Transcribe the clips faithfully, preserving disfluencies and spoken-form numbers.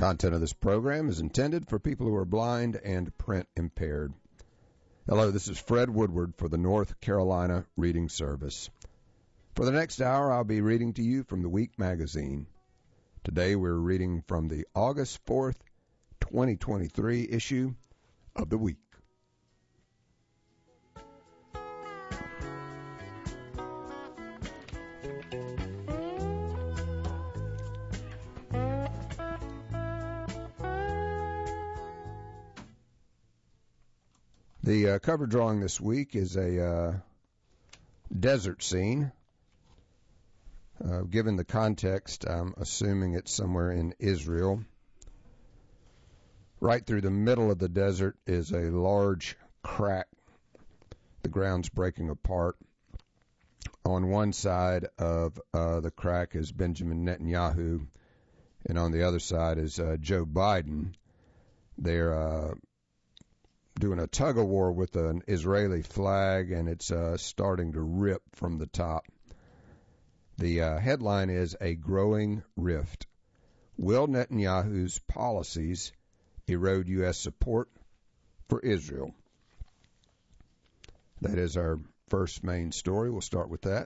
Content of this program is intended for people who are blind and print impaired. Hello, this is Fred Woodward for the North Carolina Reading Service. For the next hour, I'll be reading to you from the Week magazine. Today we're reading from the August fourth, twenty twenty-three issue of the Week. The uh, cover drawing this week is a uh, desert scene. Uh, given the context, I'm assuming it's somewhere in Israel. Right through the middle of the desert is a large crack. The ground's breaking apart. On one side of uh, the crack is Benjamin Netanyahu, and on the other side is uh, Joe Biden. They're uh, doing a tug-of-war with an Israeli flag, and it's uh, starting to rip from the top. The uh, headline is A Growing Rift. Will Netanyahu's policies erode U S support for Israel? That is our first main story. We'll start with that.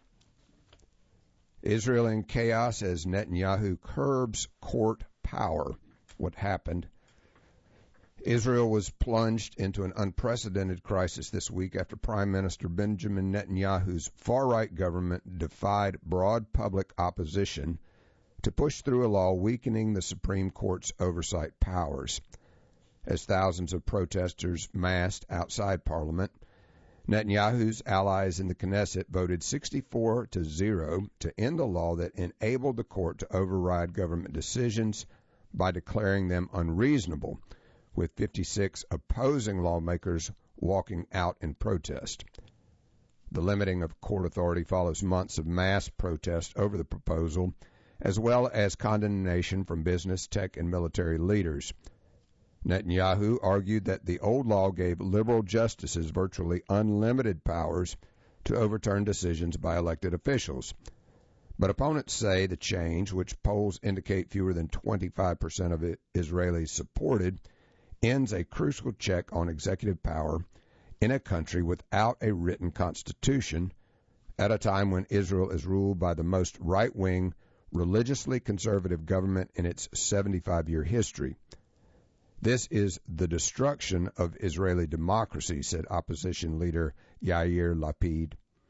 Israel in chaos as Netanyahu curbs court power. What happened? Israel was plunged into an unprecedented crisis this week after Prime Minister Benjamin Netanyahu's far-right government defied broad public opposition to push through a law weakening the Supreme Court's oversight powers. As thousands of protesters massed outside Parliament, Netanyahu's allies in the Knesset voted sixty-four to zero to end a law that enabled the court to override government decisions by declaring them unreasonable, with fifty-six opposing lawmakers walking out in protest. The limiting of court authority follows months of mass protest over the proposal, as well as condemnation from business, tech, and military leaders. Netanyahu argued that the old law gave liberal justices virtually unlimited powers to overturn decisions by elected officials. But opponents say the change, which polls indicate fewer than twenty-five percent of Israelis supported, ends a crucial check on executive power in a country without a written constitution at a time when Israel is ruled by the most right-wing, religiously conservative government in its seventy-five-year history. This is the destruction of Israeli democracy, said opposition leader Yair Lapid.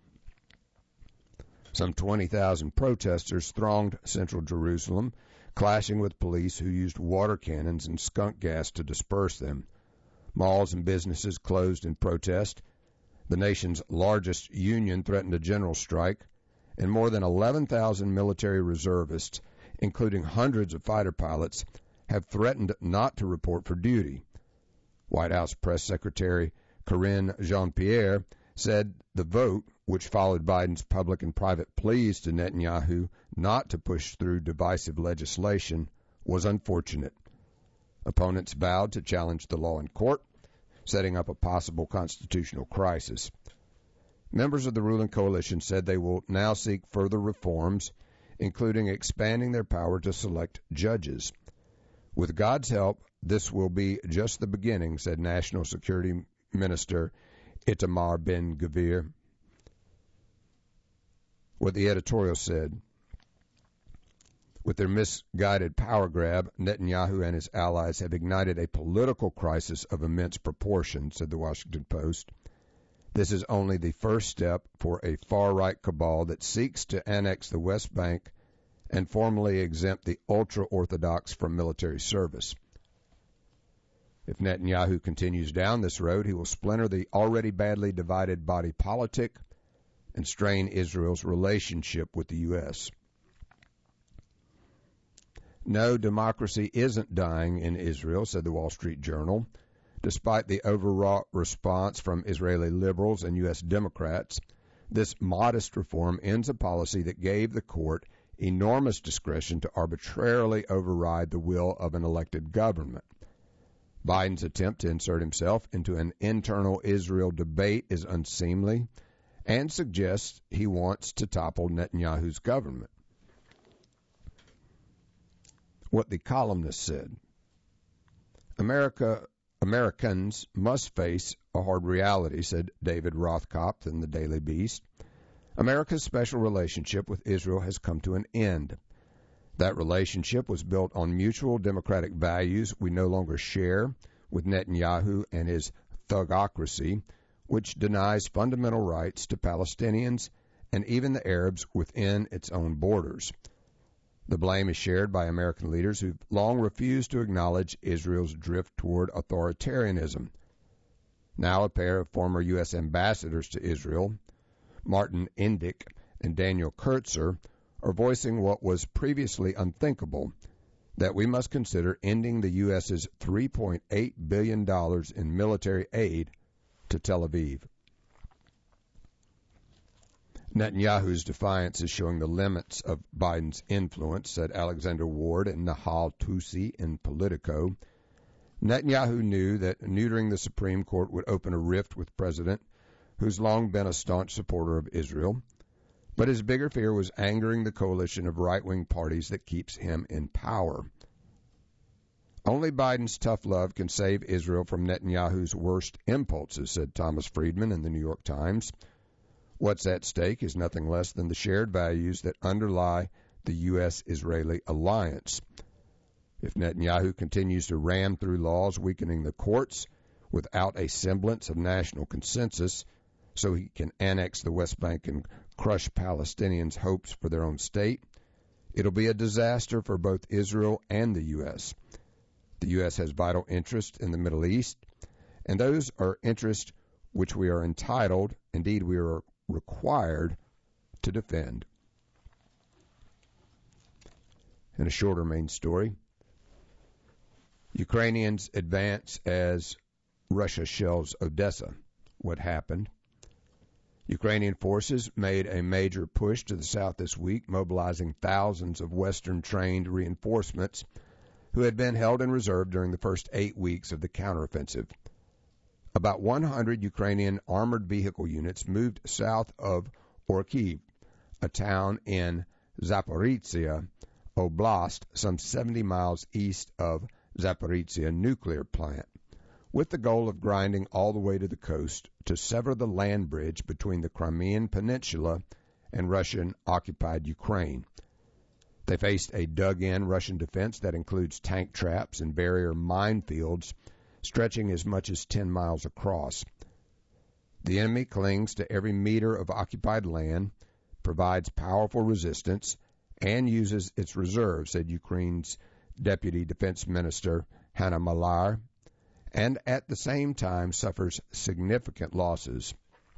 Some twenty thousand protesters thronged central Jerusalem, clashing with police who used water cannons and skunk gas to disperse them. Malls and businesses closed in protest. The nation's largest union threatened a general strike, and more than eleven thousand military reservists, including hundreds of fighter pilots, have threatened not to report for duty. White House Press Secretary Karine Jean-Pierre said the vote, which followed Biden's public and private pleas to Netanyahu not to push through divisive legislation, was unfortunate. Opponents vowed to challenge the law in court, setting up a possible constitutional crisis. Members of the ruling coalition said they will now seek further reforms, including expanding their power to select judges. With God's help, this will be just the beginning, said National Security Minister Itamar Ben-Gvir. What the editorial said: with their misguided power grab, Netanyahu and his allies have ignited a political crisis of immense proportion, said the Washington Post. This is only the first step for a far-right cabal that seeks to annex the West Bank and formally exempt the ultra-Orthodox from military service. If Netanyahu continues down this road, he will splinter the already badly divided body politic and strain Israel's relationship with the U S. No, democracy isn't dying in Israel, said the Wall Street Journal. Despite the overwrought response from Israeli liberals and U S Democrats, this modest reform ends a policy that gave the court enormous discretion to arbitrarily override the will of an elected government. Biden's attempt to insert himself into an internal Israel debate is unseemly and suggests he wants to topple Netanyahu's government. what the columnist said. America, Americans must face a hard reality, said David Rothkopf in the Daily Beast. America's special relationship with Israel has come to an end. That relationship was built on mutual democratic values we no longer share with Netanyahu and his thugocracy, which denies fundamental rights to Palestinians and even the Arabs within its own borders. The blame is shared by American leaders who've long refused to acknowledge Israel's drift toward authoritarianism. Now a pair of former U S ambassadors to Israel, Martin Indyk and Daniel Kurtzer, are voicing what was previously unthinkable, that we must consider ending the U S's three point eight billion dollars in military aid to Tel Aviv. Netanyahu's defiance is showing the limits of Biden's influence, said Alexander Ward and Nahal Tusi in Politico. Netanyahu knew that neutering the Supreme Court would open a rift with the president, who's long been a staunch supporter of Israel. But his bigger fear was angering the coalition of right-wing parties that keeps him in power. Only Biden's tough love can save Israel from Netanyahu's worst impulses, said Thomas Friedman in the New York Times. What's at stake is nothing less than the shared values that underlie the U S Israeli alliance. If Netanyahu continues to ram through laws weakening the courts without a semblance of national consensus so he can annex the West Bank and crush Palestinians' hopes for their own state, it'll be a disaster for both Israel and the U S. The U S has vital interests in the Middle East, and those are interests which we are entitled, indeed we are required, to defend. In a shorter main story, Ukrainians advance as Russia shells Odessa. What happened? Ukrainian forces made a major push to the south this week, mobilizing thousands of Western-trained reinforcements who had been held in reserve during the first eight weeks of the counteroffensive. About one hundred Ukrainian armored vehicle units moved south of Orkiv, a town in Zaporizhzhia Oblast, some seventy miles east of Zaporizhzhia nuclear plant, with the goal of grinding all the way to the coast to sever the land bridge between the Crimean Peninsula and Russian-occupied Ukraine. They faced a dug-in Russian defense that includes tank traps and barrier minefields stretching as much as ten miles across. The enemy clings to every meter of occupied land, provides powerful resistance, and uses its reserves, said Ukraine's Deputy Defense Minister Hanna Maliar, and at the same time suffers significant losses.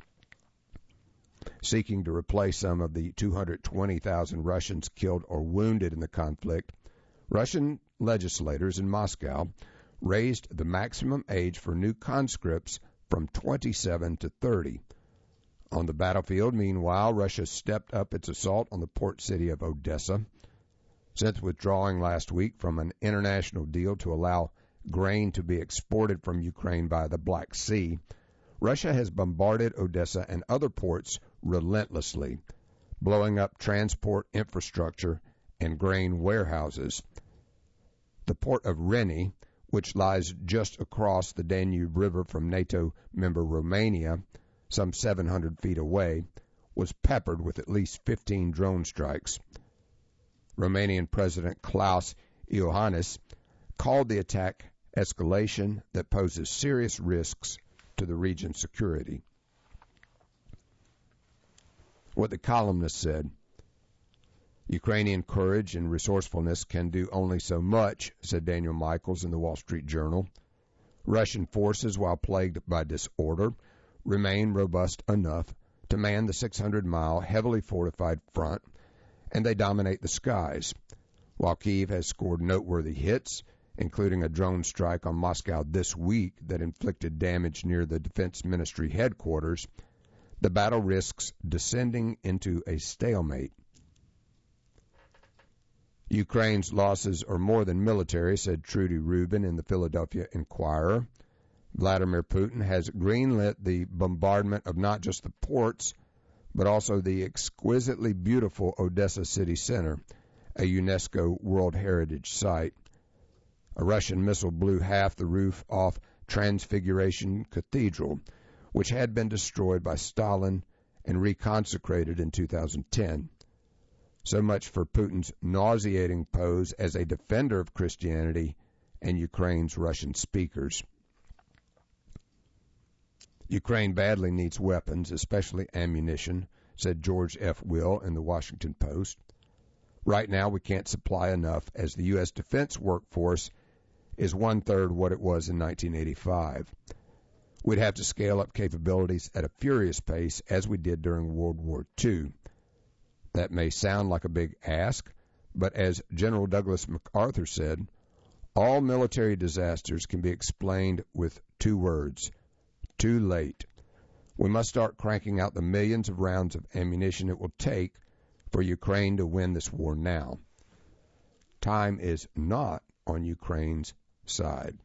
Seeking to replace some of the two hundred twenty thousand Russians killed or wounded in the conflict, Russian legislators in Moscow raised the maximum age for new conscripts from twenty-seven to thirty. On the battlefield, meanwhile, Russia stepped up its assault on the port city of Odessa. Since withdrawing last week from an international deal to allow grain to be exported from Ukraine via the Black Sea, Russia has bombarded Odessa and other ports relentlessly, blowing up transport infrastructure and grain warehouses. The port of Reni, which lies just across the Danube River from NATO member Romania, some seven hundred feet away, was peppered with at least fifteen drone strikes. Romanian President Klaus Iohannis called the attack escalation that poses serious risks to the region's security. What the columnist said, Ukrainian courage and resourcefulness can do only so much, said Daniel Michaels in the Wall Street Journal. Russian forces, while plagued by disorder, remain robust enough to man the six hundred mile heavily fortified front, and they dominate the skies. While Kyiv has scored noteworthy hits, including a drone strike on Moscow this week that inflicted damage near the Defense Ministry headquarters, the battle risks descending into a stalemate. Ukraine's losses are more than military, said Trudy Rubin in the Philadelphia Inquirer. Vladimir Putin has greenlit the bombardment of not just the ports, but also the exquisitely beautiful Odessa city center, a UNESCO World Heritage Site. A Russian missile blew half the roof off Transfiguration Cathedral, which had been destroyed by Stalin and reconsecrated in two thousand ten. So much for Putin's nauseating pose as a defender of Christianity and Ukraine's Russian speakers. Ukraine badly needs weapons, especially ammunition, said George F. Will in the Washington Post. Right now, we can't supply enough, as the U S defense workforce is one-third what it was in nineteen eighty-five. We'd have to scale up capabilities at a furious pace, as we did during World War Two. That may sound like a big ask, but as General Douglas MacArthur said, all military disasters can be explained with two words: too late. We must start cranking out the millions of rounds of ammunition it will take for Ukraine to win this war now. Time is not on Ukraine's side.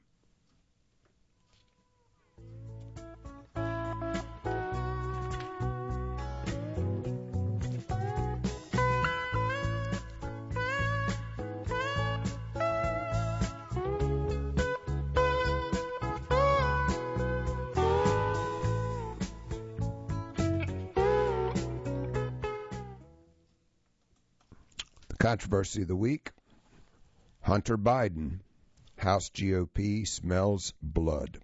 Controversy of the week: Hunter Biden. House G O P smells blood.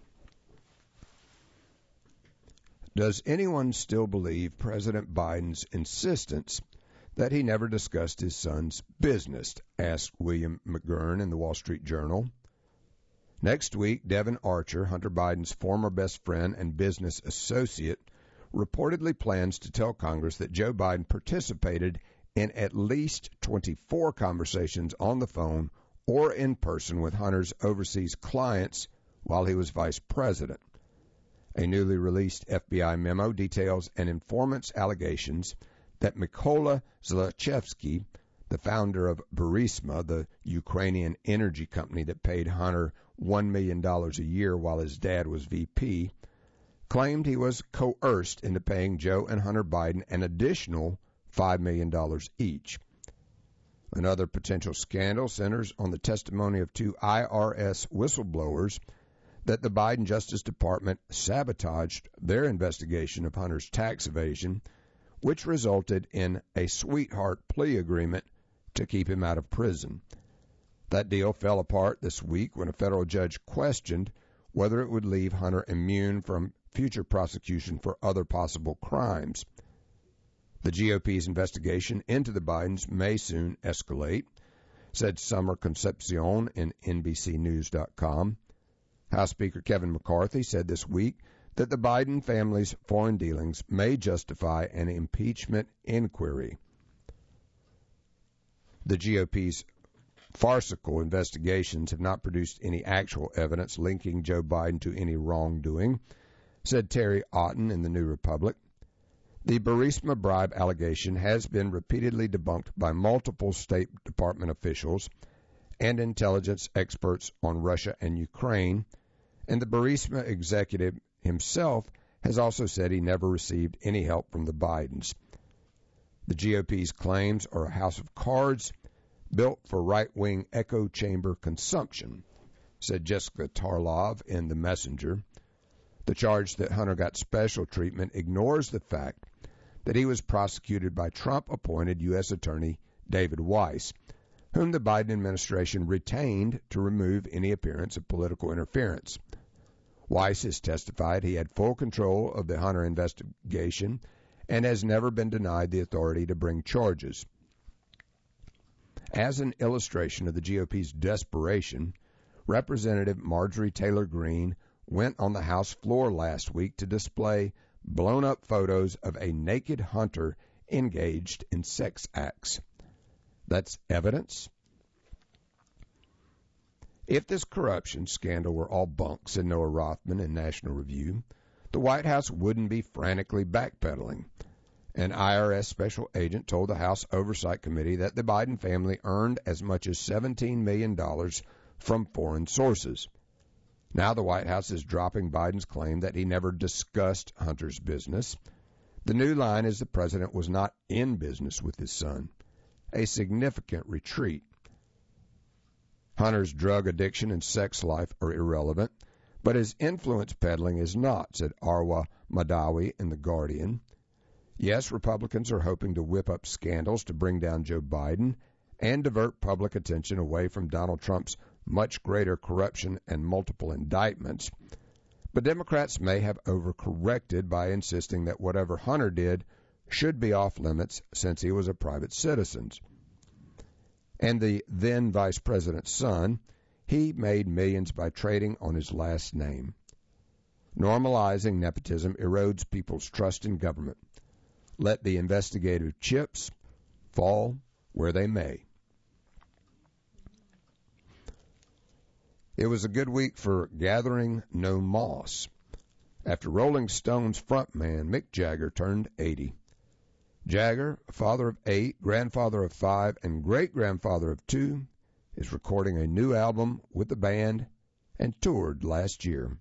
Does anyone still believe President Biden's insistence that he never discussed his son's business? Asked William McGurn in the Wall Street Journal. Next week, Devon Archer, Hunter Biden's former best friend and business associate, reportedly plans to tell Congress that Joe Biden participated in at least twenty-four conversations on the phone or in person with Hunter's overseas clients while he was vice president. A newly released F B I memo details an informant's allegations that Mykola Zlochevsky, the founder of Burisma, the Ukrainian energy company that paid Hunter one million dollars a year while his dad was V P, claimed he was coerced into paying Joe and Hunter Biden an additional five million dollars each. Another potential scandal centers on the testimony of two I R S whistleblowers that the Biden Justice Department sabotaged their investigation of Hunter's tax evasion, which resulted in a sweetheart plea agreement to keep him out of prison. That deal fell apart this week when a federal judge questioned whether it would leave Hunter immune from future prosecution for other possible crimes. The G O P's investigation into the Bidens may soon escalate, said Summer Concepcion in N B C News dot com. House Speaker Kevin McCarthy said this week that the Biden family's foreign dealings may justify an impeachment inquiry. The G O P's farcical investigations have not produced any actual evidence linking Joe Biden to any wrongdoing, said Terry Otten in the New Republic. The Burisma bribe allegation has been repeatedly debunked by multiple State Department officials and intelligence experts on Russia and Ukraine, and the Burisma executive himself has also said he never received any help from the Bidens. The G O P's claims are a house of cards built for right-wing echo chamber consumption, said Jessica Tarlov in The Messenger. The charge that Hunter got special treatment ignores the fact that he was prosecuted by Trump-appointed U S Attorney David Weiss, whom the Biden administration retained to remove any appearance of political interference. Weiss has testified he had full control of the Hunter investigation and has never been denied the authority to bring charges. As an illustration of the G O P's desperation, Representative Marjorie Taylor Greene went on the House floor last week to display blown-up photos of a naked Hunter engaged in sex acts. That's evidence? If this corruption scandal were all bunk, said Noah Rothman in National Review, the White House wouldn't be frantically backpedaling. An I R S special agent told the House Oversight Committee that the Biden family earned as much as seventeen million dollars from foreign sources. Now the White House is dropping Biden's claim that he never discussed Hunter's business. The new line is the president was not in business with his son. a significant retreat. Hunter's drug addiction and sex life are irrelevant, but his influence peddling is not, said Arwa Madawi in The Guardian. Yes, Republicans are hoping to whip up scandals to bring down Joe Biden and divert public attention away from Donald Trump's much greater corruption and multiple indictments. But Democrats may have overcorrected by insisting that whatever Hunter did should be off limits since he was a private citizen. And the then vice president's son, he made millions by trading on his last name. Normalizing nepotism erodes people's trust in government. Let the investigative chips fall where they may. It was a good week for Gathering No Moss, after Rolling Stones frontman Mick Jagger turned eighty. Jagger, father of eight, grandfather of five, and great-grandfather of two, is recording a new album with the band and toured last year.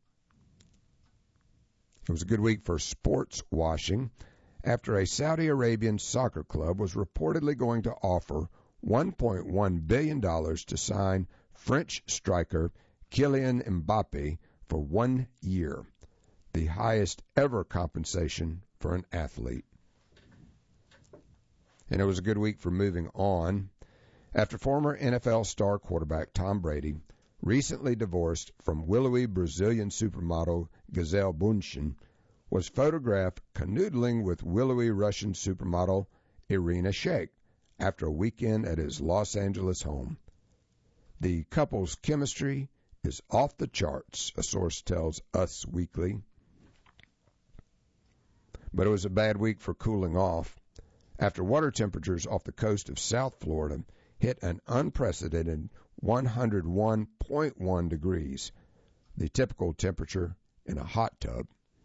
It was a good week for sports washing after a Saudi Arabian soccer club was reportedly going to offer one point one billion dollars to sign French striker Kylian Mbappe for one year, the highest ever compensation for an athlete. And it was a good week for moving on after former N F L star quarterback Tom Brady recently divorced from willowy Brazilian supermodel Gisele Bündchen, was photographed canoodling with willowy Russian supermodel Irina Shayk after a weekend at his Los Angeles home. The couple's chemistry is off the charts, a source tells Us Weekly. But it was a bad week for cooling off after water temperatures off the coast of South Florida hit an unprecedented one hundred one point one degrees, the typical temperature in a hot tub.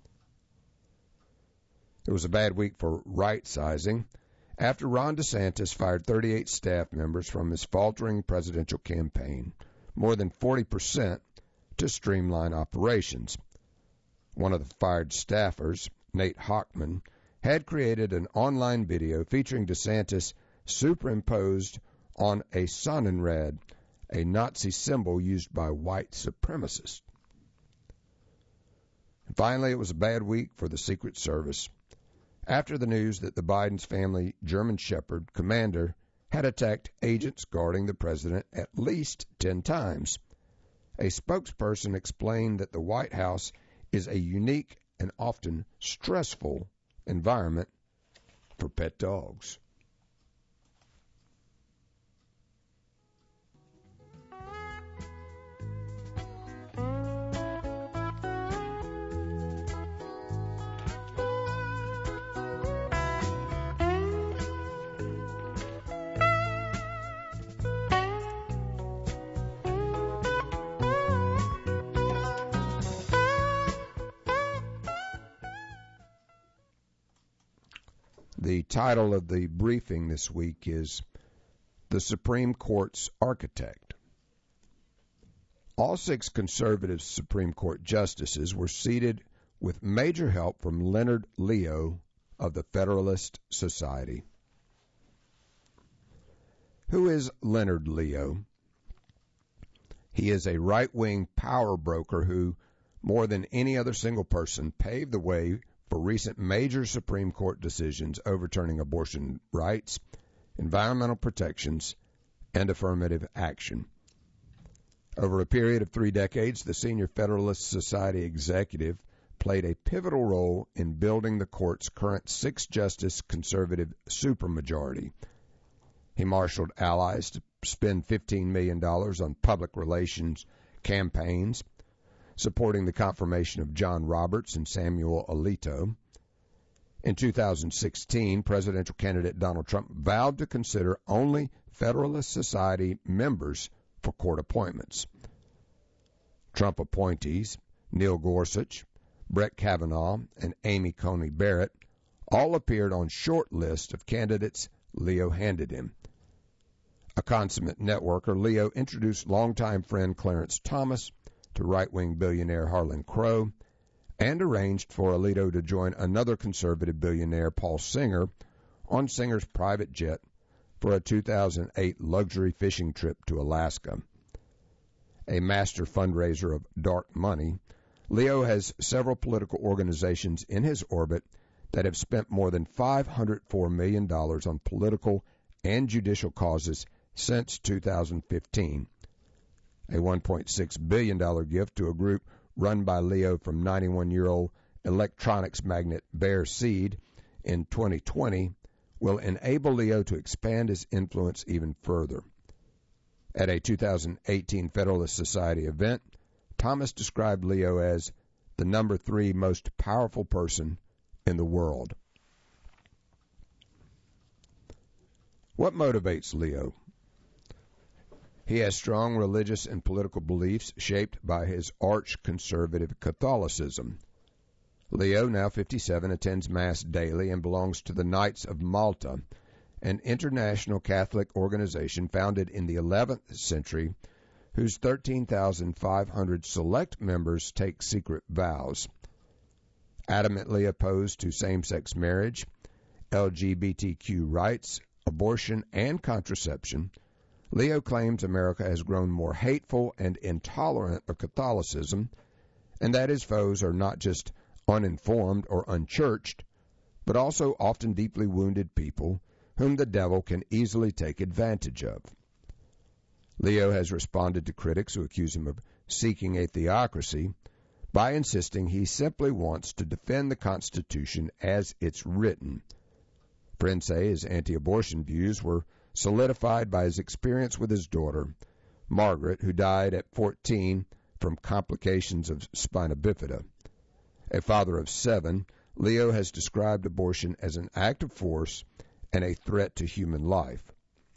It was a bad week for right-sizing after Ron DeSantis fired thirty-eight staff members from his faltering presidential campaign, more than forty percent, to streamline operations. One of the fired staffers, Nate Hochman, had created an online video featuring DeSantis superimposed on a Sonnenrad, a Nazi symbol used by white supremacists. And finally, it was a bad week for the Secret Service after the news that the Biden's family German Shepherd commander had attacked agents guarding the president at least ten times. A spokesperson explained that the White House is a unique and often stressful environment for pet dogs. The title of the briefing this week is The Supreme Court's Architect. All six conservative Supreme Court justices were seated with major help from Leonard Leo of the Federalist Society. Who is Leonard Leo? He is a right-wing power broker who, more than any other single person, paved the way for recent major Supreme Court decisions overturning abortion rights, environmental protections, and affirmative action. Over a period of three decades, the senior Federalist Society executive played a pivotal role in building the court's current six-justice conservative supermajority. He marshaled allies to spend fifteen million dollars on public relations campaigns, supporting the confirmation of John Roberts and Samuel Alito. In two thousand sixteen, presidential candidate Donald Trump vowed to consider only Federalist Society members for court appointments. Trump appointees, Neil Gorsuch, Brett Kavanaugh, and Amy Coney Barrett, all appeared on short lists of candidates Leo handed him. A consummate networker, Leo introduced longtime friend Clarence Thomas to right-wing billionaire Harlan Crow, and arranged for Alito to join another conservative billionaire, Paul Singer, on Singer's private jet for a two thousand eight luxury fishing trip to Alaska. A master fundraiser of dark money, Leo has several political organizations in his orbit that have spent more than five hundred four million dollars on political and judicial causes since two thousand fifteen. A one point six billion dollars gift to a group run by Leo from ninety-one-year-old electronics magnate Bear Seed in twenty twenty will enable Leo to expand his influence even further. At a two thousand eighteen Federalist Society event, Thomas described Leo as the number three most powerful person in the world. What motivates Leo? He has strong religious and political beliefs shaped by his arch-conservative Catholicism. Leo, now fifty-seven, attends Mass daily and belongs to the Knights of Malta, an international Catholic organization founded in the eleventh century whose thirteen thousand five hundred select members take secret vows. Adamantly opposed to same-sex marriage, L G B T Q rights, abortion, and contraception, Leo claims America has grown more hateful and intolerant of Catholicism, and that his foes are not just uninformed or unchurched, but also often deeply wounded people whom the devil can easily take advantage of. Leo has responded to critics who accuse him of seeking a theocracy by insisting he simply wants to defend the Constitution as it's written. Friends say his anti-abortion views were solidified by his experience with his daughter, Margaret, who died at fourteen from complications of spina bifida. A father of seven, Leo has described abortion as an act of force and a threat to human life.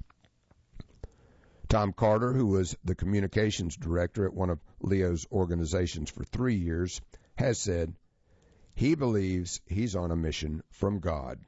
Tom Carter, who was the communications director at one of Leo's organizations for three years, has said he believes he's on a mission from God.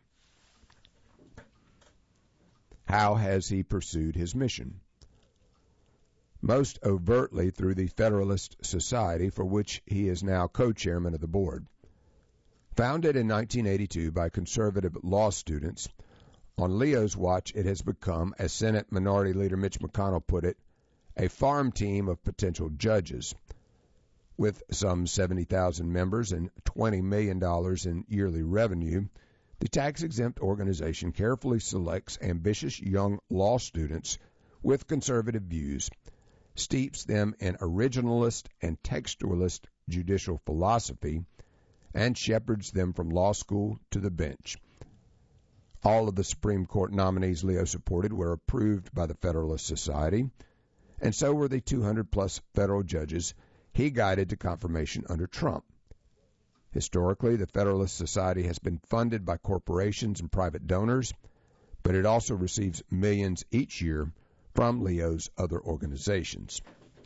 How has he pursued his mission? Most overtly through the Federalist Society, for which he is now co-chairman of the board. Founded in nineteen eighty-two by conservative law students, on Leo's watch it has become, as Senate Minority Leader Mitch McConnell put it, a farm team of potential judges. With some seventy thousand members and twenty million dollars in yearly revenue, the tax-exempt organization carefully selects ambitious young law students with conservative views, steeps them in originalist and textualist judicial philosophy, and shepherds them from law school to the bench. All of the Supreme Court nominees Leo supported were approved by the Federalist Society, and so were the two hundred plus federal judges he guided to confirmation under Trump. Historically, the Federalist Society has been funded by corporations and private donors, but it also receives millions each year from Leo's other organizations.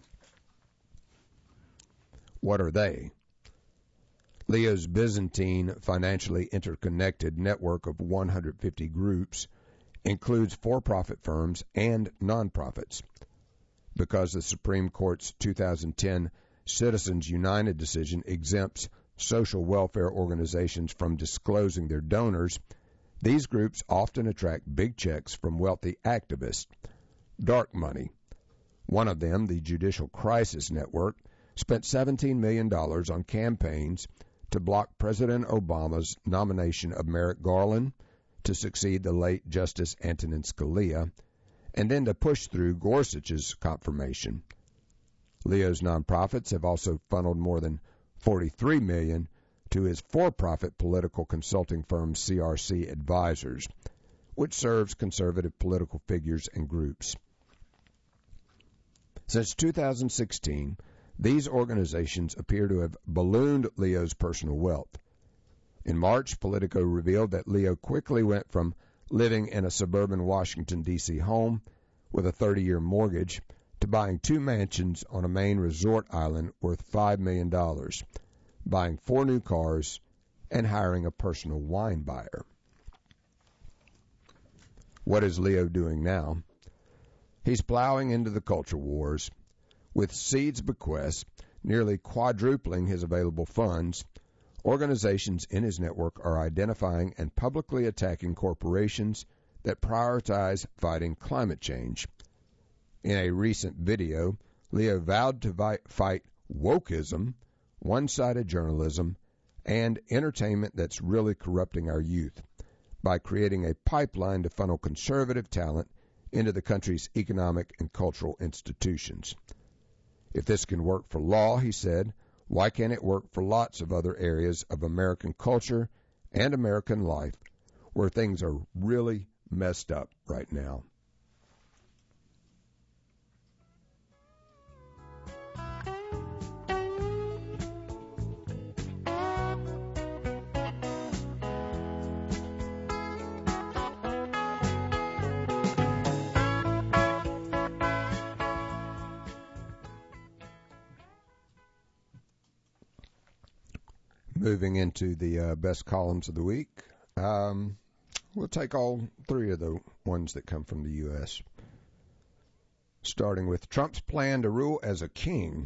What are they? Leo's Byzantine, financially interconnected network of one hundred fifty groups includes for-profit firms and nonprofits. Because the Supreme Court's two thousand ten Citizens United decision exempts social welfare organizations from disclosing their donors, these groups often attract big checks from wealthy activists. Dark money. One of them, the Judicial Crisis Network, spent seventeen million dollars on campaigns to block President Obama's nomination of Merrick Garland to succeed the late Justice Antonin Scalia, and then to push through Gorsuch's confirmation. Leo's nonprofits have also funneled more than forty-three million dollars to his for-profit political consulting firm C R C Advisors, which serves conservative political figures and groups. Since two thousand sixteen, these organizations appear to have ballooned Leo's personal wealth. In March, Politico revealed that Leo quickly went from living in a suburban Washington, D C home with a thirty-year mortgage to buying two mansions on a Maine resort island worth five million dollars, buying four new cars, and hiring a personal wine buyer. What is Leo doing now? He's plowing into the culture wars. With Seed's bequests nearly quadrupling his available funds, organizations in his network are identifying and publicly attacking corporations that prioritize fighting climate change. In a recent video, Leo vowed to vi- fight wokeism, one-sided journalism, and entertainment that's really corrupting our youth by creating a pipeline to funnel conservative talent into the country's economic and cultural institutions. If this can work for law, he said, why can't it work for lots of other areas of American culture and American life where things are really messed up right now? Moving into the uh, best columns of the week, um, we'll take all three of the ones that come from the U S Starting with Trump's plan to rule as a king.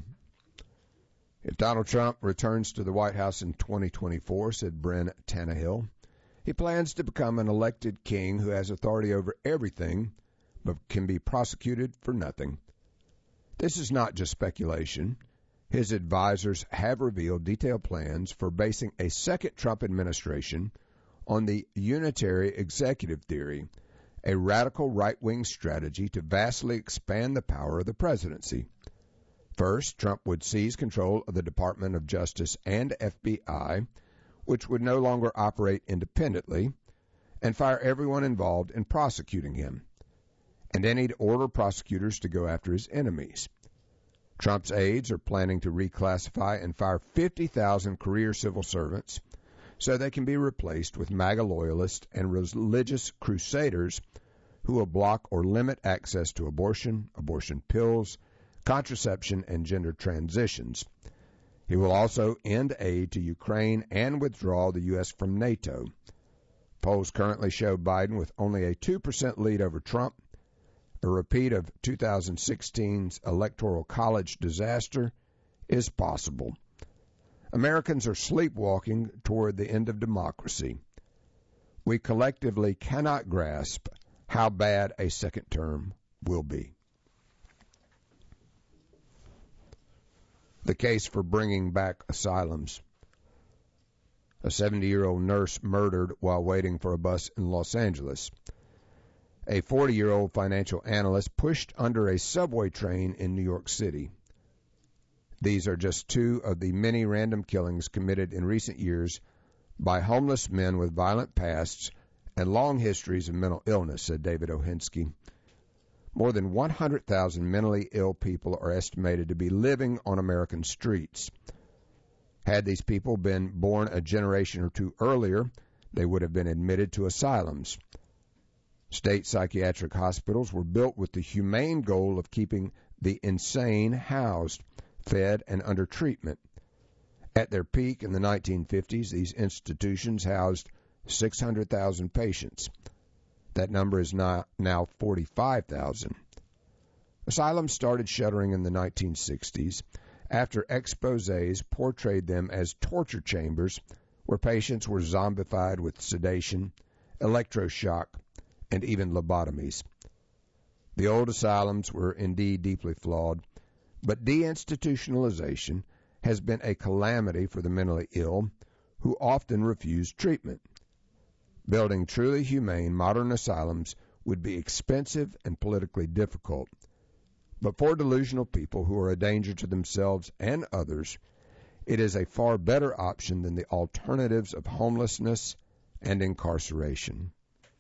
If Donald Trump returns to the White House in twenty twenty-four, said Bren Tannehill, he plans to become an elected king who has authority over everything but can be prosecuted for nothing. This is not just speculation. His advisors have revealed detailed plans for basing a second Trump administration on the unitary executive theory, a radical right-wing strategy to vastly expand the power of the presidency. First, Trump would seize control of the Department of Justice and F B I, which would no longer operate independently, and fire everyone involved in prosecuting him. And then he'd order prosecutors to go after his enemies. Trump's aides are planning to reclassify and fire fifty thousand career civil servants so they can be replaced with MAGA loyalists and religious crusaders who will block or limit access to abortion, abortion pills, contraception, and gender transitions. He will also end aid to Ukraine and withdraw the U S from NATO. Polls currently show Biden with only a two percent lead over Trump. A repeat of two thousand sixteen's Electoral College disaster is possible. Americans are sleepwalking toward the end of democracy. We collectively cannot grasp how bad a second term will be. The case for bringing back asylums. A seventy-year-old nurse murdered while waiting for a bus in Los Angeles. A forty-year-old financial analyst pushed under a subway train in New York City. These are just two of the many random killings committed in recent years by homeless men with violent pasts and long histories of mental illness, said David Ohinsky. More than one hundred thousand mentally ill people are estimated to be living on American streets. Had these people been born a generation or two earlier, they would have been admitted to asylums. State psychiatric hospitals were built with the humane goal of keeping the insane housed, fed, and under treatment. At their peak in the nineteen fifties, these institutions housed six hundred thousand patients. That number is now, now forty-five thousand. Asylums started shuttering in the nineteen sixties after exposés portrayed them as torture chambers where patients were zombified with sedation, electroshock, and even lobotomies. The old asylums were indeed deeply flawed, but deinstitutionalization has been a calamity for the mentally ill who often refuse treatment. Building truly humane modern asylums would be expensive and politically difficult, but for delusional people who are a danger to themselves and others, it is a far better option than the alternatives of homelessness and incarceration.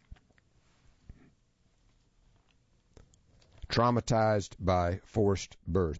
Traumatized by forced birth.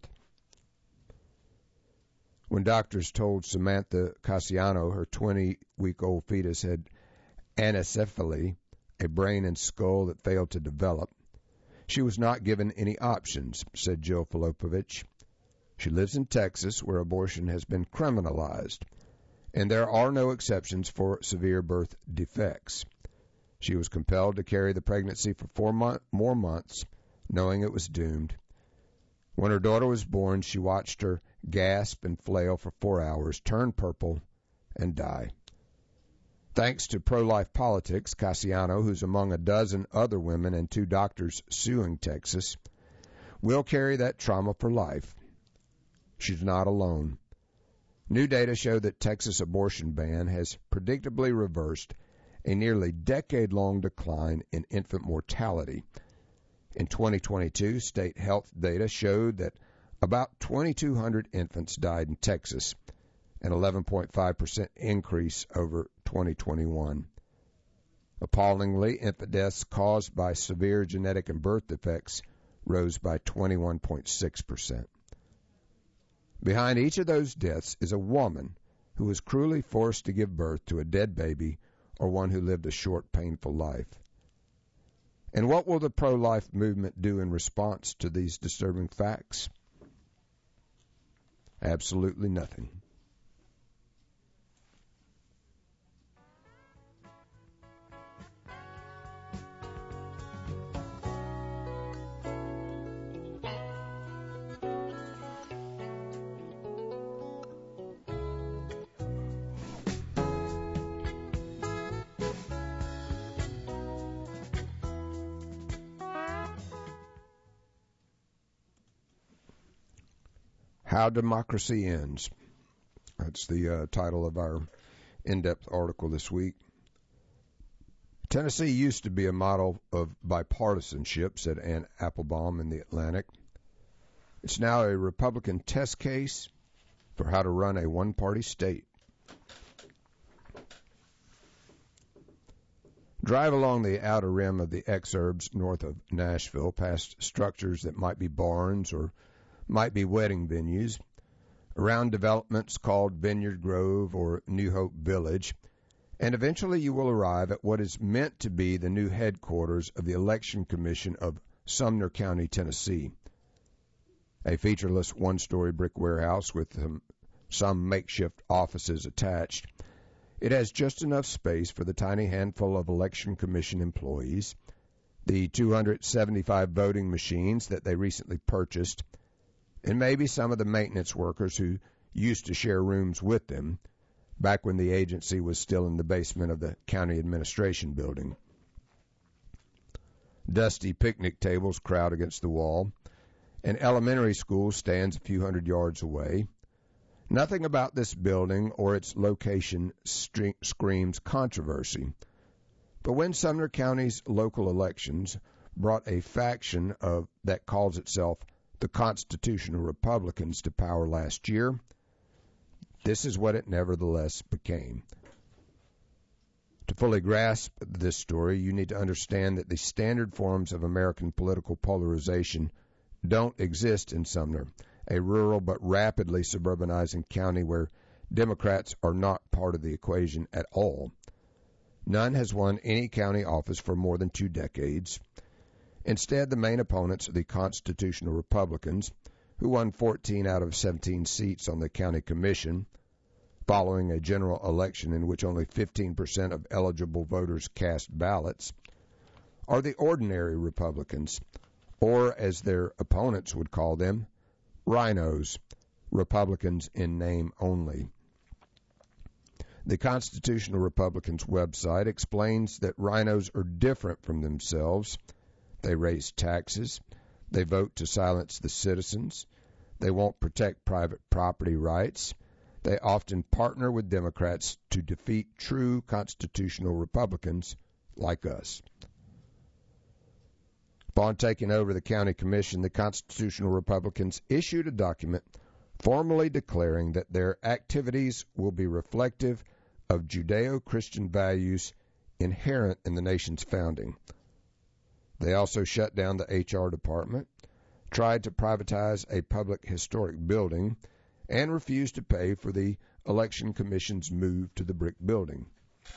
When doctors told Samantha Cassiano her twenty-week-old fetus had anencephaly, a brain and skull that failed to develop, she was not given any options, said Jill Filipovich. She lives in Texas, where abortion has been criminalized, and there are no exceptions for severe birth defects. She was compelled to carry the pregnancy for four mo- more months, knowing it was doomed. When her daughter was born, she watched her gasp and flail for four hours, turn purple, and die. Thanks to pro-life politics, Cassiano, who's among a dozen other women and two doctors suing Texas, will carry that trauma for life. She's not alone. New data show that Texas' abortion ban has predictably reversed a nearly decade-long decline in infant mortality. In twenty twenty-two, state health data showed that about twenty-two hundred infants died in Texas, an eleven point five percent increase over twenty twenty-one. Appallingly, infant deaths caused by severe genetic and birth defects rose by twenty-one point six percent. Behind each of those deaths is a woman who was cruelly forced to give birth to a dead baby or one who lived a short, painful life. And what will the pro-life movement do in response to these disturbing facts? Absolutely nothing. How Democracy Ends. That's the uh, title of our in-depth article this week. Tennessee used to be a model of bipartisanship, said Ann Applebaum in The Atlantic. It's now a Republican test case for how to run a one-party state. Drive along the outer rim of the exurbs north of Nashville, past structures that might be barns or might be wedding venues, around developments called Vineyard Grove or New Hope Village, and eventually you will arrive at what is meant to be the new headquarters of the Election Commission of Sumner County, Tennessee, a featureless one-story brick warehouse with some, some makeshift offices attached. It has just enough space for the tiny handful of Election Commission employees, the two hundred seventy-five voting machines that they recently purchased, and maybe some of the maintenance workers who used to share rooms with them back when the agency was still in the basement of the county administration building. Dusty picnic tables crowd against the wall. An elementary school stands a few hundred yards away. Nothing about this building or its location stre- screams controversy. But when Sumner County's local elections brought a faction of that calls itself the Constitutional Republicans to power last year, this is what it nevertheless became. To fully grasp this story, you need to understand that the standard forms of American political polarization don't exist in Sumner, a rural but rapidly suburbanizing county where Democrats are not part of the equation at all. None has won any county office for more than two decades. Instead, the main opponents are the Constitutional Republicans, who won fourteen out of seventeen seats on the county commission, following a general election in which only fifteen percent of eligible voters cast ballots, are the ordinary Republicans, or as their opponents would call them, rhinos, Republicans in name only. The Constitutional Republicans website explains that rhinos are different from themselves. They raise taxes. They vote to silence the citizens. They won't protect private property rights. They often partner with Democrats to defeat true constitutional Republicans like us. Upon taking over the county commission, the Constitutional Republicans issued a document formally declaring that their activities will be reflective of Judeo-Christian values inherent in the nation's founding. They also shut down the H R department, tried to privatize a public historic building, and refused to pay for the Election Commission's move to the brick building.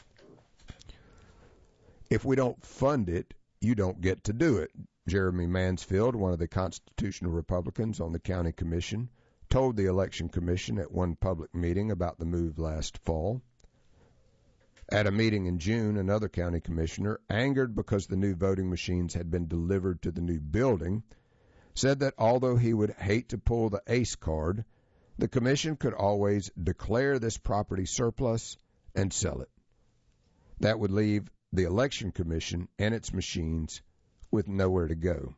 If we don't fund it, you don't get to do it, Jeremy Mansfield, one of the Constitutional Republicans on the county commission, told the Election Commission at one public meeting about the move last fall. At a meeting in June, another county commissioner, angered because the new voting machines had been delivered to the new building, said that although he would hate to pull the ACE card, the commission could always declare this property surplus and sell it. That would leave the Election Commission and its machines with nowhere to go.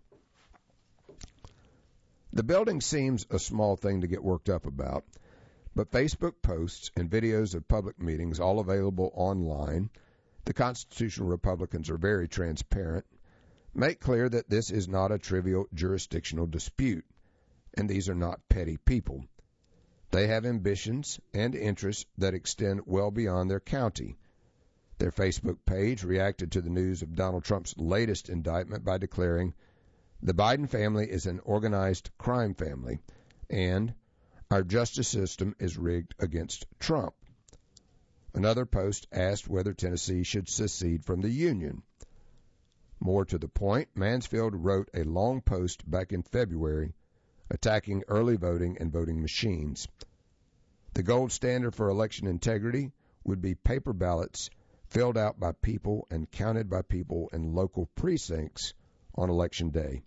The building seems a small thing to get worked up about, but Facebook posts and videos of public meetings, all available online, the constitutional Republicans are very transparent, make clear that this is not a trivial jurisdictional dispute, and these are not petty people. They have ambitions and interests that extend well beyond their county. Their Facebook page reacted to the news of Donald Trump's latest indictment by declaring, "The Biden family is an organized crime family," and "Our justice system is rigged against Trump." Another post asked whether Tennessee should secede from the Union. More to the point, Mansfield wrote a long post back in February attacking early voting and voting machines. The gold standard for election integrity would be paper ballots filled out by people and counted by people in local precincts on Election Day.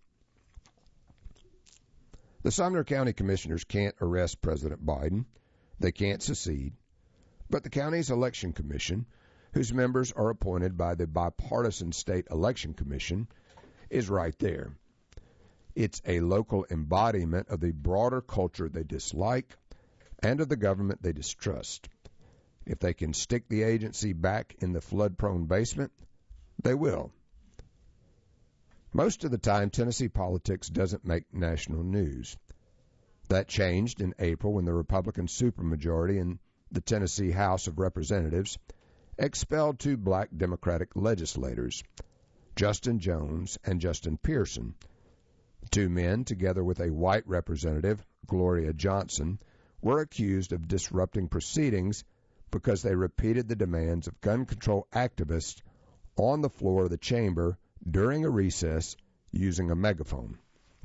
The Sumner County Commissioners can't arrest President Biden. They can't secede. But the county's election commission, whose members are appointed by the bipartisan State Election Commission, is right there. It's a local embodiment of the broader culture they dislike and of the government they distrust. If they can stick the agency back in the flood-prone basement, they will. Most of the time, Tennessee politics doesn't make national news. That changed in April when the Republican supermajority in the Tennessee House of Representatives expelled two black Democratic legislators, Justin Jones and Justin Pearson. The two men, together with a white representative, Gloria Johnson, were accused of disrupting proceedings because they repeated the demands of gun control activists on the floor of the chamber during a recess using a megaphone.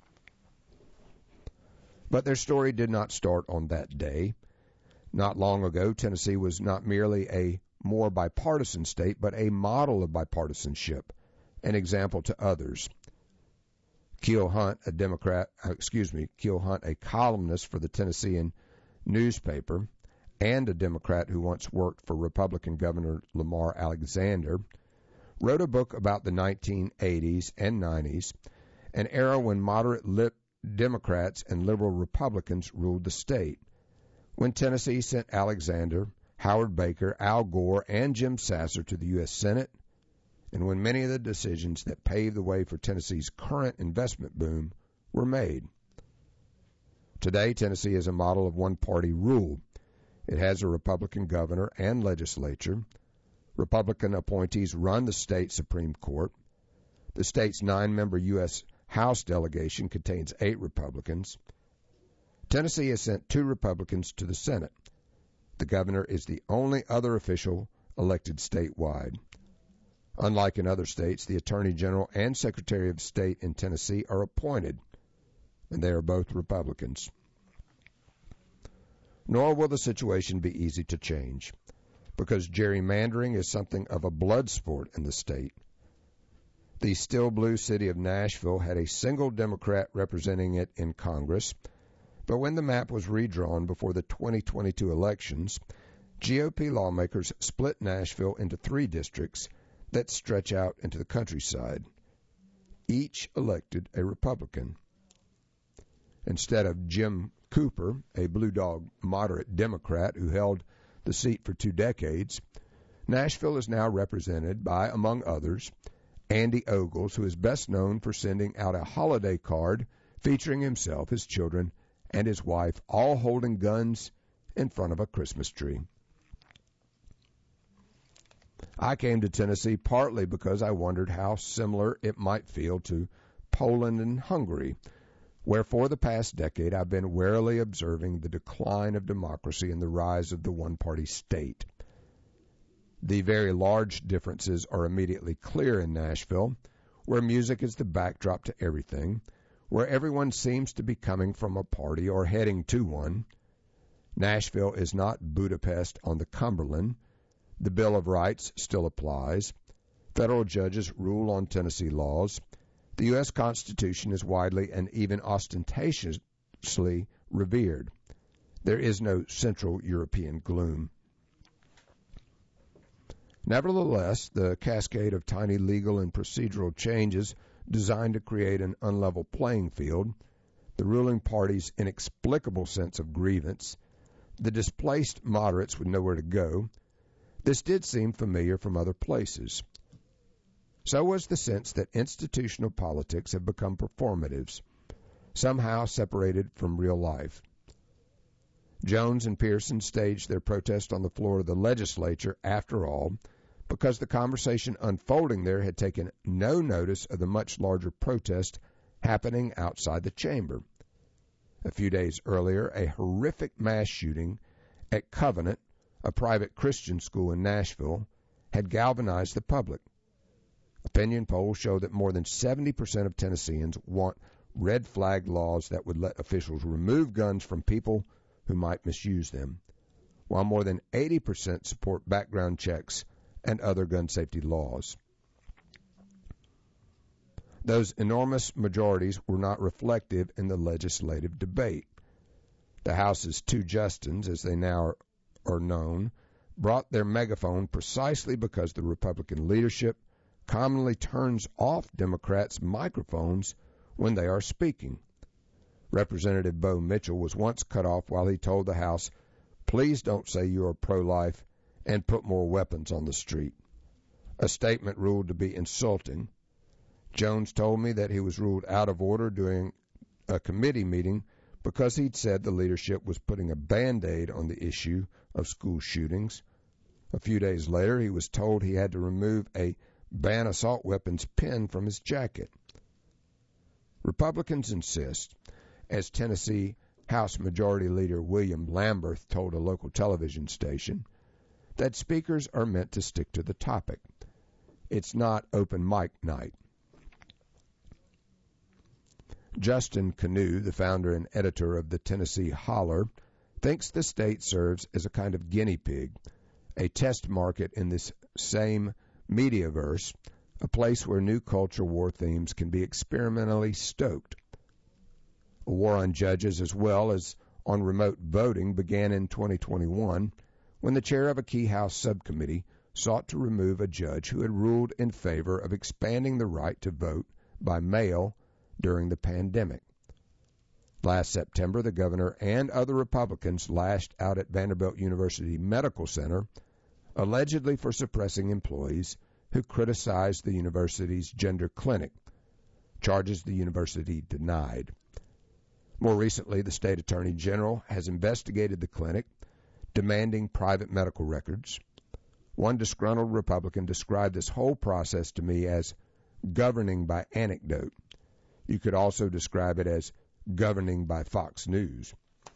But their story did not start on that day. Not long ago, Tennessee was not merely a more bipartisan state, but a model of bipartisanship, an example to others. Keel Hunt, a Democrat, excuse me, Keel Hunt, a columnist for the Tennessean newspaper, and a Democrat who once worked for Republican Governor Lamar Alexander, wrote a book about the nineteen eighties and nineties, an era when moderate lip Democrats and liberal Republicans ruled the state, when Tennessee sent Alexander, Howard Baker, Al Gore, and Jim Sasser to the U S Senate, and when many of the decisions that paved the way for Tennessee's current investment boom were made. Today, Tennessee is a model of one-party rule. It has a Republican governor and legislature. Republican appointees run the state Supreme Court. The state's nine-member U S House delegation contains eight Republicans. Tennessee has sent two Republicans to the Senate. The governor is the only other official elected statewide. Unlike in other states, the Attorney General and Secretary of State in Tennessee are appointed, and they are both Republicans. Nor will the situation be easy to change, because gerrymandering is something of a blood sport in the state. The still blue city of Nashville had a single Democrat representing it in Congress, but when the map was redrawn before the twenty twenty-two elections, G O P lawmakers split Nashville into three districts that stretch out into the countryside. Each elected a Republican. Instead of Jim Cooper, a Blue Dog moderate Democrat who held the seat for two decades, Nashville is now represented by, among others, Andy Ogles, who is best known for sending out a holiday card featuring himself, his children, and his wife, all holding guns in front of a Christmas tree. I came to Tennessee partly because I wondered how similar it might feel to Poland and Hungary, where for the past decade I've been warily observing the decline of democracy and the rise of the one-party state. The very large differences are immediately clear in Nashville, where music is the backdrop to everything, where everyone seems to be coming from a party or heading to one. Nashville is not Budapest on the Cumberland. The Bill of Rights still applies. Federal judges rule on Tennessee laws. The U S Constitution is widely and even ostentatiously revered. There is no Central European gloom. Nevertheless, the cascade of tiny legal and procedural changes designed to create an unlevel playing field, the ruling party's inexplicable sense of grievance, the displaced moderates with nowhere to go, this did seem familiar from other places. So was the sense that institutional politics have become performatives, somehow separated from real life. Jones and Pearson staged their protest on the floor of the legislature, after all, because the conversation unfolding there had taken no notice of the much larger protest happening outside the chamber. A few days earlier, a horrific mass shooting at Covenant, a private Christian school in Nashville, had galvanized the public. Opinion polls show that more than seventy percent of Tennesseans want red flag laws that would let officials remove guns from people who might misuse them, while more than eighty percent support background checks and other gun safety laws. Those enormous majorities were not reflective in the legislative debate. The House's two Justins, as they now are known, brought their megaphone precisely because the Republican leadership commonly turns off Democrats' microphones when they are speaking. Representative Bo Mitchell was once cut off while he told the House, "Please don't say you are pro-life and put more weapons on the street," a statement ruled to be insulting. Jones told me that he was ruled out of order during a committee meeting because he'd said the leadership was putting a Band-Aid on the issue of school shootings. A few days later, he was told he had to remove a ban assault weapons pin from his jacket. Republicans insist, as Tennessee House Majority Leader William Lamberth told a local television station, that speakers are meant to stick to the topic. It's not open mic night. Justin Canoe, the founder and editor of the Tennessee Holler, thinks the state serves as a kind of guinea pig, a test market in this same mediaverse, a place where new culture war themes can be experimentally stoked. A war on judges as well as on remote voting began in twenty twenty-one when the chair of a key House subcommittee sought to remove a judge who had ruled in favor of expanding the right to vote by mail during the pandemic. Last September, the governor and other Republicans lashed out at Vanderbilt University Medical Center, allegedly for suppressing employees who criticized the university's gender clinic, charges the university denied. More recently, the state attorney general has investigated the clinic, demanding private medical records. One disgruntled Republican described this whole process to me as governing by anecdote. You could also describe it as governing by Fox News.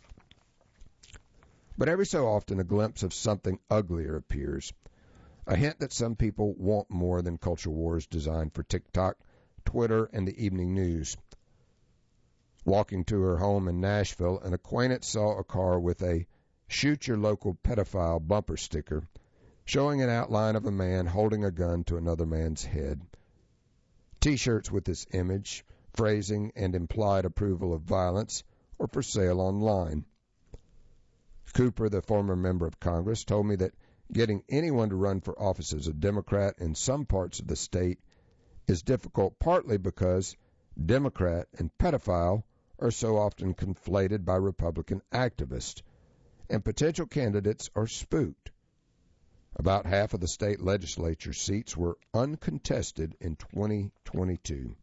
But every so often a glimpse of something uglier appears, a hint that some people want more than culture wars designed for TikTok, Twitter, and the evening news. Walking to her home in Nashville, an acquaintance saw a car with a "Shoot Your Local Pedophile" bumper sticker, showing an outline of a man holding a gun to another man's head. T-shirts with this image, phrasing, and implied approval of violence are for sale online. Cooper, the former member of Congress, told me that getting anyone to run for office as a Democrat in some parts of the state is difficult partly because Democrat and pedophile are so often conflated by Republican activists, and potential candidates are spooked. About half of the state legislature seats were uncontested in twenty twenty-two.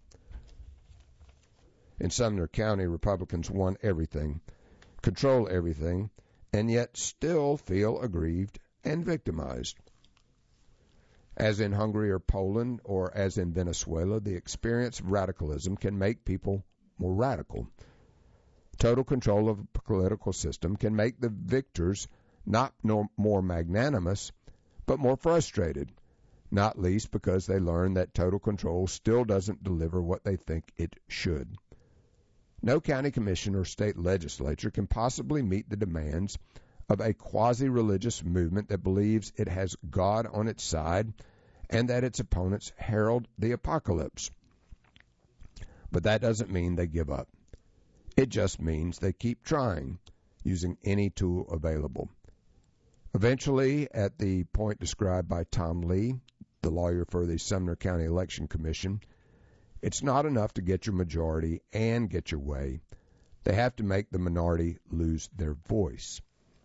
In Sumner County, Republicans won everything, control everything, and yet still feel aggrieved and victimized. As in Hungary or Poland, or as in Venezuela, the experience of radicalism can make people more radical. Total control of a political system can make the victors not no more magnanimous, but more frustrated, not least because they learn that total control still doesn't deliver what they think it should. No county commission or state legislature can possibly meet the demands of a quasi-religious movement that believes it has God on its side and that its opponents herald the apocalypse. But that doesn't mean they give up. It just means they keep trying, using any tool available. Eventually, at the point described by Tom Lee, the lawyer for the Sumner County Election Commission, it's not enough to get your majority and get your way. They have to make the minority lose their voice.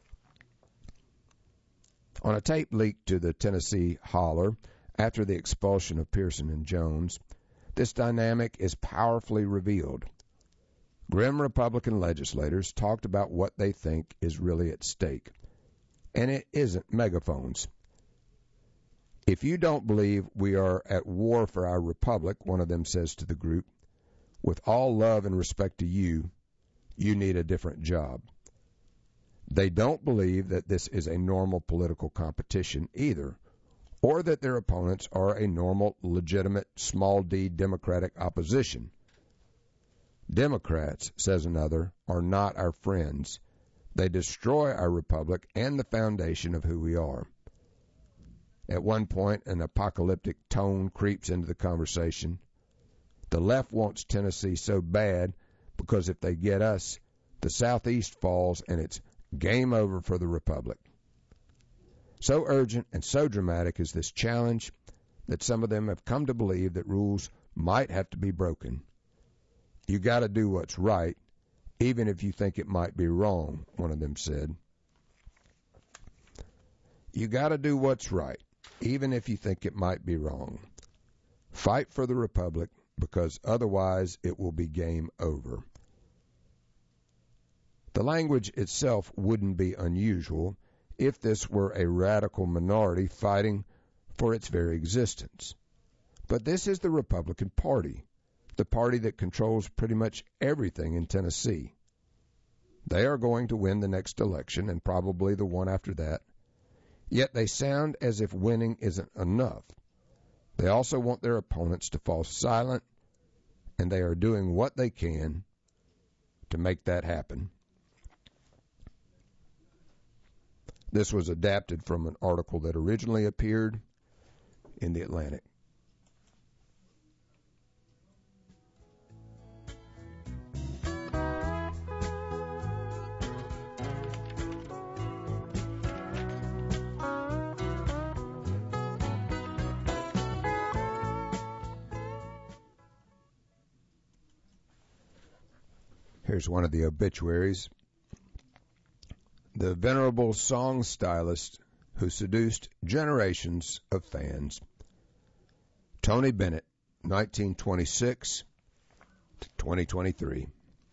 On a tape leaked to the Tennessee Holler after the expulsion of Pearson and Jones, this dynamic is powerfully revealed. Grim Republican legislators talked about what they think is really at stake, and it isn't megaphones. If you don't believe we are at war for our republic, one of them says to the group, with all love and respect to you, you need a different job. They don't believe that this is a normal political competition either, or that their opponents are a normal, legitimate, small d Democratic opposition. Democrats, says another, are not our friends. They destroy our republic and the foundation of who we are. At one point, an apocalyptic tone creeps into the conversation. The left wants Tennessee so bad because if they get us, the Southeast falls and it's game over for the republic. So urgent and so dramatic is this challenge that some of them have come to believe that rules might have to be broken. You got to do what's right, even if you think it might be wrong, one of them said. You got to do what's right, even if you think it might be wrong. Fight for the republic, because otherwise it will be game over. The language itself wouldn't be unusual if this were a radical minority fighting for its very existence. But this is the Republican Party, the party that controls pretty much everything in Tennessee. They are going to win the next election and probably the one after that, yet they sound as if winning isn't enough. They also want their opponents to fall silent, and they are doing what they can to make that happen. This was adapted from an article that originally appeared in The Atlantic. Here's one of the obituaries. The venerable song stylist who seduced generations of fans. Tony Bennett, nineteen twenty-six to twenty twenty-three.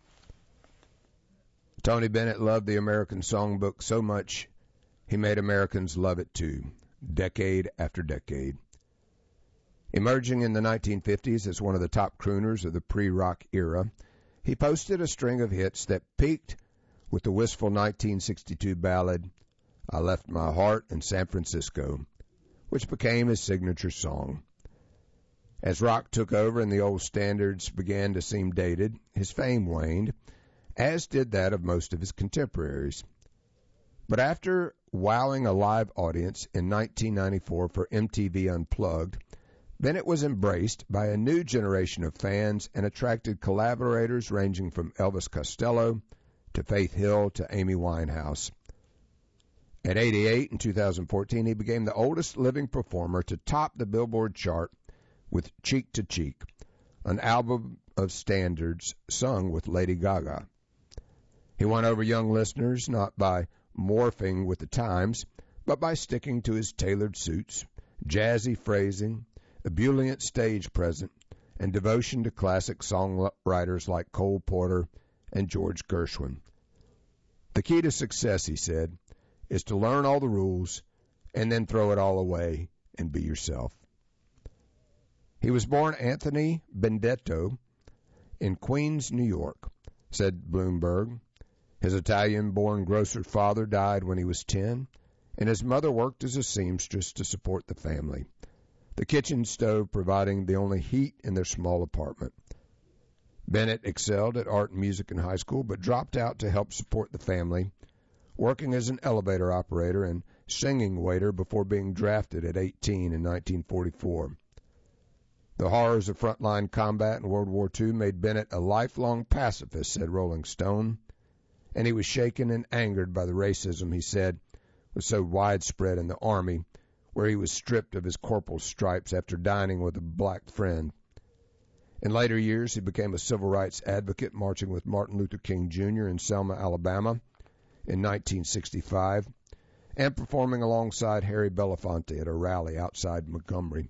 Tony Bennett loved the American songbook so much he made Americans love it too, decade after decade. Emerging in the nineteen fifties as one of the top crooners of the pre-rock era, he posted a string of hits that peaked with the wistful nineteen sixty-two ballad, I Left My Heart in San Francisco, which became his signature song. As rock took over and the old standards began to seem dated, his fame waned, as did that of most of his contemporaries. But after wowing a live audience in nineteen ninety-four for M T V Unplugged, Bennett was embraced by a new generation of fans and attracted collaborators ranging from Elvis Costello to Faith Hill to Amy Winehouse. At eighty-eight in two thousand fourteen, he became the oldest living performer to top the Billboard chart with Cheek to Cheek, an album of standards sung with Lady Gaga. He won over young listeners not by morphing with the times, but by sticking to his tailored suits, jazzy phrasing, ebullient stage presence, and devotion to classic songwriters like Cole Porter and George Gershwin. The key to success, he said, is to learn all the rules and then throw it all away and be yourself. He was born Anthony Benedetto in Queens, New York, said Bloomberg. His Italian-born grocer father died when he was ten, and his mother worked as a seamstress to support the family, the kitchen stove providing the only heat in their small apartment. Bennett excelled at art and music in high school, but dropped out to help support the family, working as an elevator operator and singing waiter before being drafted at eighteen in nineteen forty-four. The horrors of frontline combat in World War Two made Bennett a lifelong pacifist, said Rolling Stone, and he was shaken and angered by the racism, he said, was so widespread in the Army, where he was stripped of his corporal's stripes after dining with a black friend. In later years, he became a civil rights advocate, marching with Martin Luther King Junior in Selma, Alabama in nineteen sixty-five, and performing alongside Harry Belafonte at a rally outside Montgomery.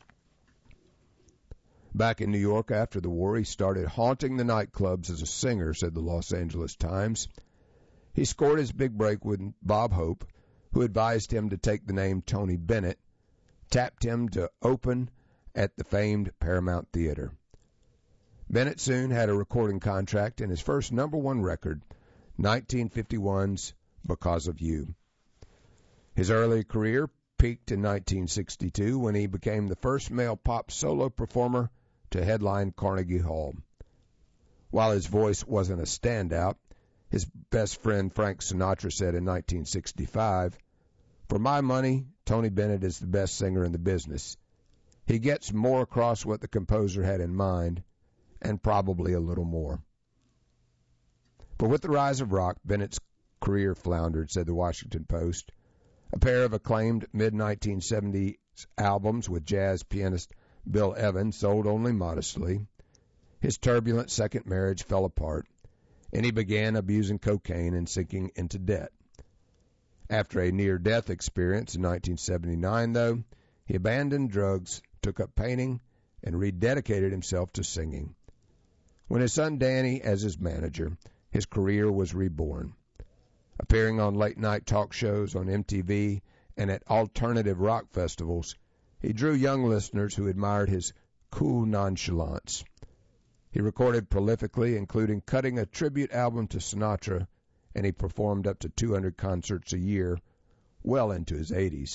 Back in New York after the war, he started haunting the nightclubs as a singer, said the Los Angeles Times. He scored his big break with Bob Hope, who advised him to take the name Tony Bennett, tapped him to open at the famed Paramount Theater. Bennett soon had a recording contract and his first number one record, nineteen fifty-one's Because of You. His early career peaked in nineteen sixty-two when he became the first male pop solo performer to headline Carnegie Hall. While his voice wasn't a standout, his best friend Frank Sinatra said in nineteen sixty-five, "For my money, Tony Bennett is the best singer in the business. He gets more across what the composer had in mind, and probably a little more." But with the rise of rock, Bennett's career floundered, said the Washington Post. A pair of acclaimed mid nineteen seventies albums with jazz pianist Bill Evans sold only modestly. His turbulent second marriage fell apart, and he began abusing cocaine and sinking into debt. After a near-death experience in nineteen seventy-nine, though, he abandoned drugs, took up painting, and rededicated himself to singing. When his son Danny as his manager, his career was reborn. Appearing on late-night talk shows on M T V and at alternative rock festivals, he drew young listeners who admired his cool nonchalance. He recorded prolifically, including cutting a tribute album to Sinatra, and he performed up to two hundred concerts a year, well into his eighties.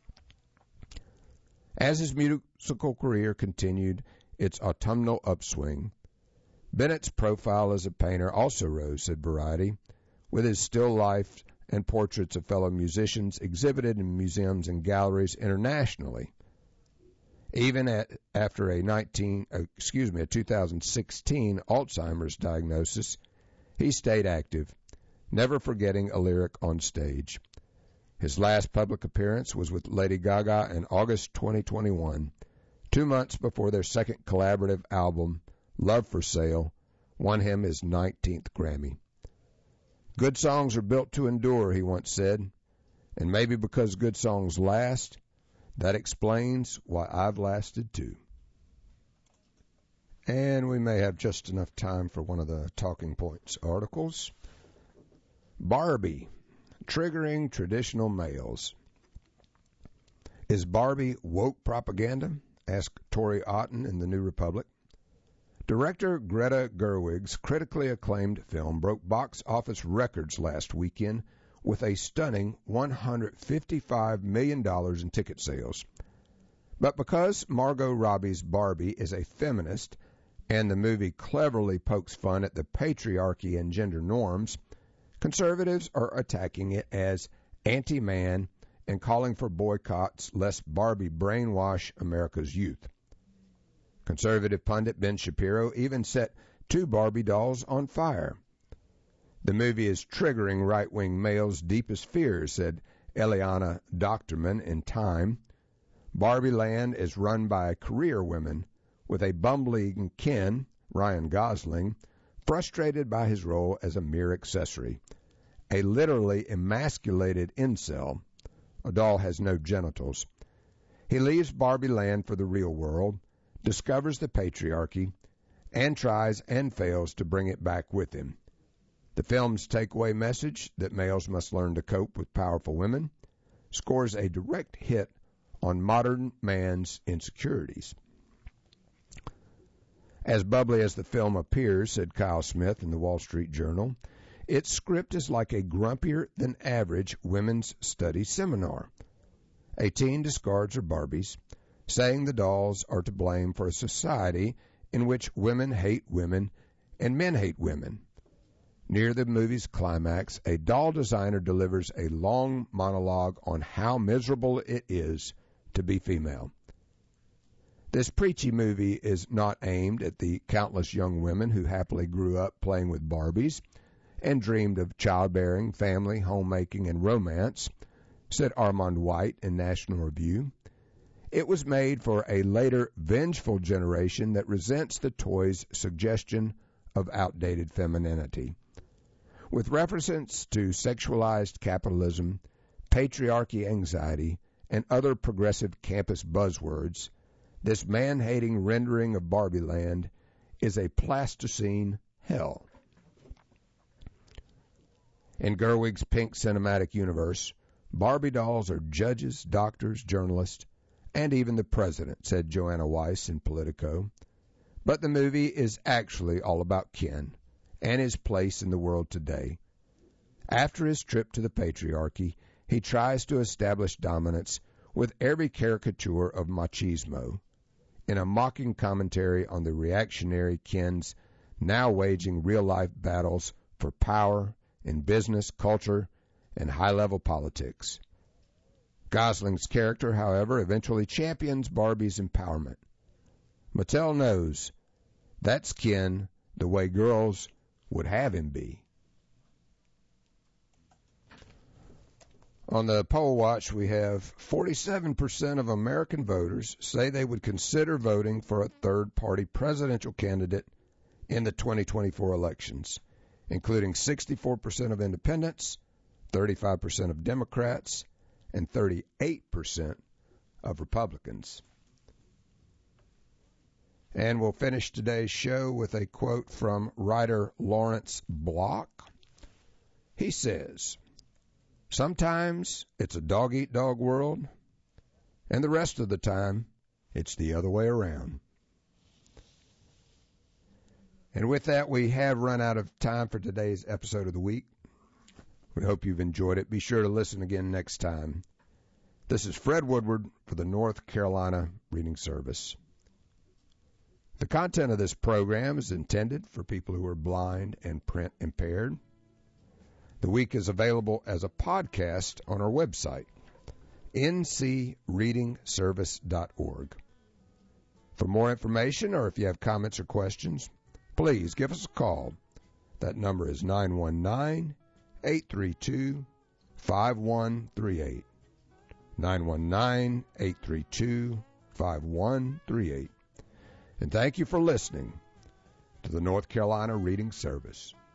As his musical career continued its autumnal upswing, Bennett's profile as a painter also rose, said Variety, with his still life and portraits of fellow musicians exhibited in museums and galleries internationally. Even at, after a nineteen, excuse me, a two thousand sixteen Alzheimer's diagnosis, he stayed active, never forgetting a lyric on stage. His last public appearance was with Lady Gaga in August twenty twenty-one, two months before their second collaborative album, Love for Sale, won him his nineteenth Grammy. "Good songs are built to endure," he once said, "and maybe because good songs last, that explains why I've lasted too." And we may have just enough time for one of the Talking Points articles. Barbie, triggering traditional males. Is Barbie woke propaganda? Asked Tori Otten in the New Republic. Director Greta Gerwig's critically acclaimed film broke box office records last weekend with a stunning one hundred fifty-five million dollars in ticket sales. But because Margot Robbie's Barbie is a feminist and the movie cleverly pokes fun at the patriarchy and gender norms, conservatives are attacking it as anti-man and calling for boycotts lest Barbie brainwash America's youth. Conservative pundit Ben Shapiro even set two Barbie dolls on fire. "The movie is triggering right-wing males' deepest fears," said Eliana Doctorman in Time. "Barbie Land is run by career women, with a bumbling Ken, Ryan Gosling, frustrated by his role as a mere accessory. A literally emasculated incel. A doll has no genitals. He leaves Barbie Land for the real world, discovers the patriarchy, and tries and fails to bring it back with him. The film's takeaway message, that males must learn to cope with powerful women, scores a direct hit on modern man's insecurities." As bubbly as the film appears, said Kyle Smith in the Wall Street Journal, its script is like a grumpier than average women's study seminar. A teen discards her Barbies, saying the dolls are to blame for a society in which women hate women and men hate women. Near the movie's climax, a doll designer delivers a long monologue on how miserable it is to be female. This preachy movie is not aimed at the countless young women who happily grew up playing with Barbies and dreamed of childbearing, family, homemaking, and romance, said Armand White in National Review. It was made for a later, vengeful generation that resents the toy's suggestion of outdated femininity. With references to sexualized capitalism, patriarchy anxiety, and other progressive campus buzzwords, this man-hating rendering of Barbieland is a plasticine hell. In Gerwig's pink cinematic universe, Barbie dolls are judges, doctors, journalists, and even the president, said Joanna Weiss in Politico. But the movie is actually all about Ken and his place in the world today. After his trip to the patriarchy, he tries to establish dominance with every caricature of machismo, in a mocking commentary on the reactionary Kens now waging real-life battles for power in business, culture, and high-level politics. Gosling's character, however, eventually champions Barbie's empowerment. Mattel knows that's Ken the way girls would have him be. On the poll watch, we have forty-seven percent of American voters say they would consider voting for a third-party presidential candidate in the twenty twenty-four elections, including sixty-four percent of independents, thirty-five percent of Democrats, and thirty-eight percent of Republicans. And we'll finish today's show with a quote from writer Lawrence Block. He says, "Sometimes it's a dog-eat-dog world, and the rest of the time it's the other way around." And with that, we have run out of time for today's episode of the week. We hope you've enjoyed it. Be sure to listen again next time. This is Fred Woodward for the North Carolina Reading Service. The content of this program is intended for people who are blind and print impaired. The week is available as a podcast on our website, n c reading service dot org. For more information, or if you have comments or questions, please give us a call. That number is nine one nine, eight three two, five one three eight. nine one nine, eight three two, five one three eight. And thank you for listening to the North Carolina Reading Service.